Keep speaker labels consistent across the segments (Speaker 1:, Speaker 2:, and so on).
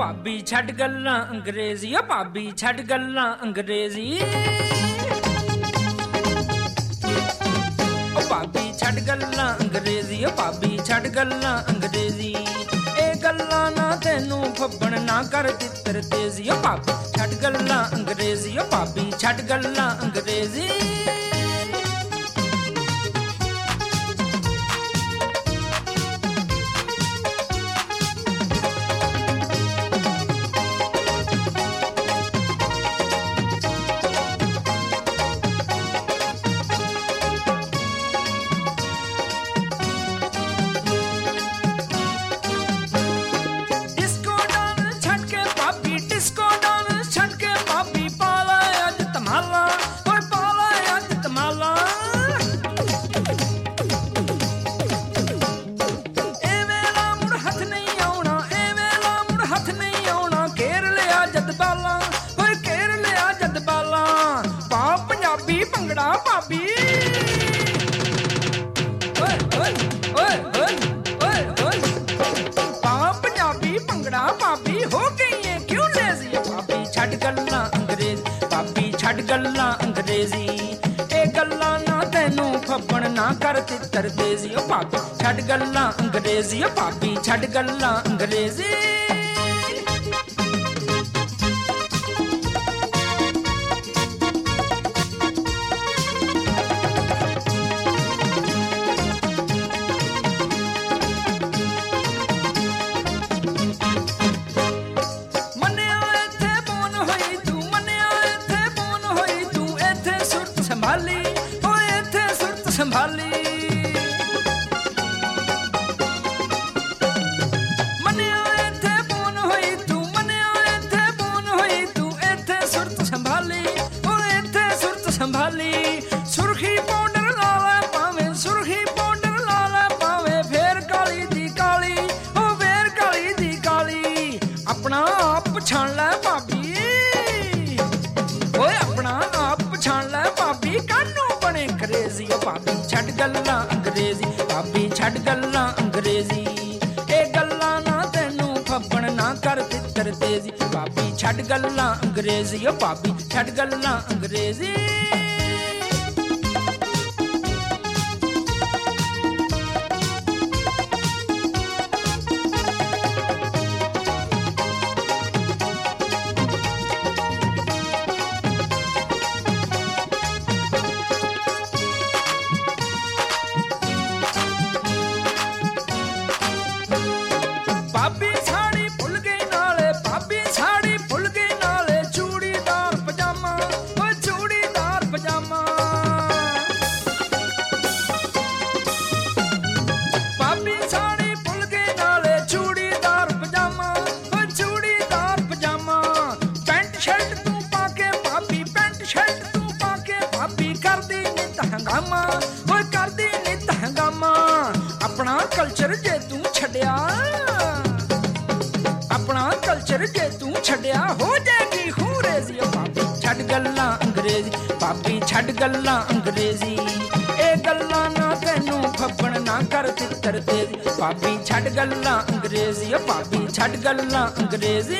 Speaker 1: ਭਾਬੀ ਛੱਡ ਗੱਲਾਂ ਅੰਗਰੇਜ਼ੀ, ਓ ਭਾਬੀ ਛੱਡ ਗੱਲਾਂ ਅੰਗਰੇਜ਼ੀ। ਓ ਭਾਬੀ ਛੱਡ ਗੱਲਾਂ ਅੰਗਰੇਜ਼ੀ, ਓ ਭਾਬੀ ਛੱਡ ਗੱਲਾਂ ਅੰਗਰੇਜ਼ੀ। ਇਹ ਗੱਲਾਂ ਨਾ ਤੈਨੂੰ ਫੱਬਣ ਨਾ ਕਰ ਤਿੱਤਰ ਤੇਜ਼ੀ। ਓ ਭਾਬੀ ਛੱਡ ਗੱਲਾਂ ਅੰਗਰੇਜ਼ੀ, ਓ ਭਾਬੀ ਛੱਡ ਗੱਲਾਂ ਅੰਗਰੇਜ਼ੀ। ਗੱਲਾਂ ਅੰਗਰੇਜ਼ੀ ਇਹ ਗੱਲਾਂ ਨਾ ਤੈਨੂੰ ਫੱਬਣ ਨਾ ਕਰ ਤਿੱਤਰ ਤੇਜ਼ੀ। ਓ ਭਾਬੀ ਛੱਡ ਗੱਲਾਂ ਅੰਗਰੇਜ਼ੀ, ਓ ਭਾਬੀ ਛੱਡ ਗੱਲਾਂ ਅੰਗਰੇਜ਼ੀ। ਸੰਭਾਲੀ ਮੰਨਿਆ ਇੱਥੇ ਬੋਨ ਹੋਈ ਤੂੰ, ਮੰਨਿਆ ਇੱਥੇ ਬੋਨ ਹੋਈ ਤੂੰ, ਇੱਥੇ ਸੁਰਤ ਸੰਭਾਲੀ, ਓ ਇੱਥੇ ਸੁਰਤ ਸੰਭਾਲੀ। ਸੁਰਖੀ ਪਾਊਡਰ ਲਾ ਲੈ ਭਾਵੇਂ, ਸੁਰਖੀ ਪਾਊਡਰ ਲਾ ਲੈ ਭਾਵੇਂ, ਫੇਰ ਕਾਲੀ ਦੀ ਕਾਲੀ, ਓ ਫੇਰ ਕਾਲੀ ਦੀ ਕਾਲੀ। ਆਪਣਾ ਆਪ ਪਛਾਣ ਲੈ ਭਾਬੀ, ਓਏ ਆਪਣਾ ਆਪ ਪਛਾਣ ਲੈ ਭਾਬੀ, ਕਾਹਨੂੰ ਬਣੇ ਕਰੇਜ਼ੀ। ਓ ਭਾਬੀ ਛੱਡ ਗੱਲਾਂ ਅੰਗਰੇਜ਼ੀ, ਭਾਬੀ ਛੱਡ ਗੱਲਾਂ ਅੰਗਰੇਜ਼ੀ। ਇਹ ਗੱਲਾਂ ਨਾ ਤੈਨੂੰ ਫੱਬਣ ਨਾ ਕਰ ਤਿੱਤਰ ਤੇਜ਼ੀ। ਭਾਬੀ ਛੱਡ ਗੱਲਾਂ ਅੰਗਰੇਜ਼ੀ, ਓ ਭਾਬੀ ਛੱਡ ਗੱਲਾਂ ਅੰਗਰੇਜ਼ੀ। ਆਪਣਾ ਕਲਚਰ ਜੇ ਤੂੰ ਛੱਡਿਆ, ਆਪਣਾ ਕਲਚਰ ਜੇ ਤੂੰ ਛੱਡਿਆ, ਹੋ ਜਾਏਗੀ ਖੂਰੇਜ਼ੀ। ਓ ਭਾਬੀ ਛੱਡ ਗੱਲਾਂ ਅੰਗਰੇਜ਼ੀ, ਭਾਬੀ ਛੱਡ ਗੱਲਾਂ ਅੰਗਰੇਜ਼ੀ। ਇਹ ਗੱਲਾਂ ਨਾ ਤੈਨੂੰ ਫੱਬਣ ਨਾ ਕਰ ਤਿੱਤਰ ਤੇਜ਼ੀ। ਭਾਬੀ ਛੱਡ ਗੱਲਾਂ ਅੰਗਰੇਜ਼ੀ, ਓ ਭਾਬੀ ਛੱਡ ਗੱਲਾਂ ਅੰਗਰੇਜ਼ੀ।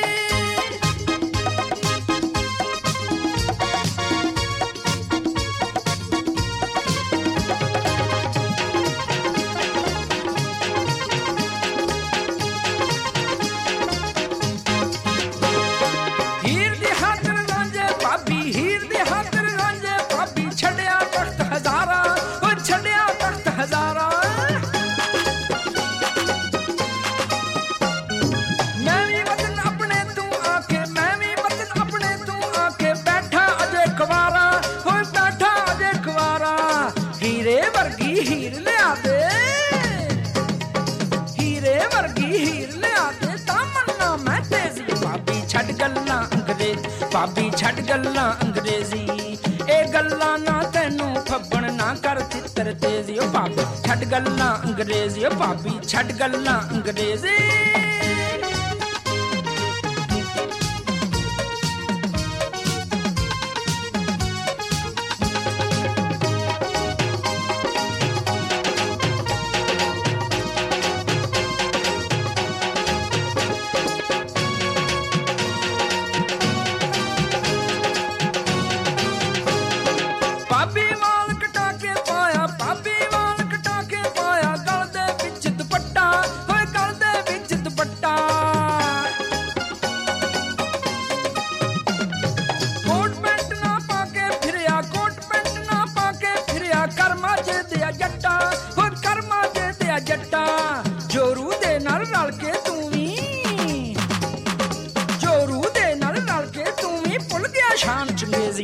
Speaker 1: ਭਾਬੀ ਛੱਡ ਗੱਲਾਂ ਅੰਗਰੇਜ਼ੀ ਇਹ ਗੱਲਾਂ ਨਾ ਤੈਨੂੰ ਫੱਬਣ ਨਾ ਕਰ ਤਿੱਤਰ ਤੇਜ਼ੀ। ਓ ਭਾਬੀ ਛੱਡ ਗੱਲਾਂ ਅੰਗਰੇਜ਼ੀ, ਓ ਭਾਬੀ ਛੱਡ ਗੱਲਾਂ ਅੰਗਰੇਜ਼ੀ।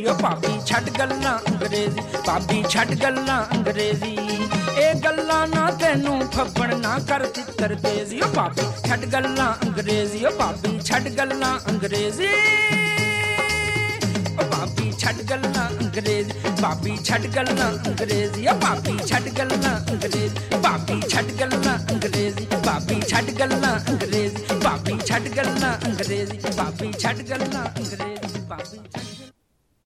Speaker 1: अंग्रेजी ओ भाभी छड्ड गल्लां अंग्रेजी भाभी छड्ड गल्लां अंग्रेजी ए गल्लां ना तैनू फब्बण ना कर तित्तर तेजी ओ भाभी छड्ड गल्लां अंग्रेजी ओ भाभी छड्ड गल्लां अंग्रेजी ओ भाभी छड्ड गल्लां अंग्रेजी भाभी छड्ड गल्लां अंग्रेजी ओ भाभी छड्ड गल्लां अंग्रेजी भाभी छड्ड गल्लां अंग्रेजी भाभी छड्ड गल्लां अंग्रेजी भाभी छड्ड गल्लां अंग्रेजी भाभी छड्ड गल्लां अंग्रेजी भाभी छड्ड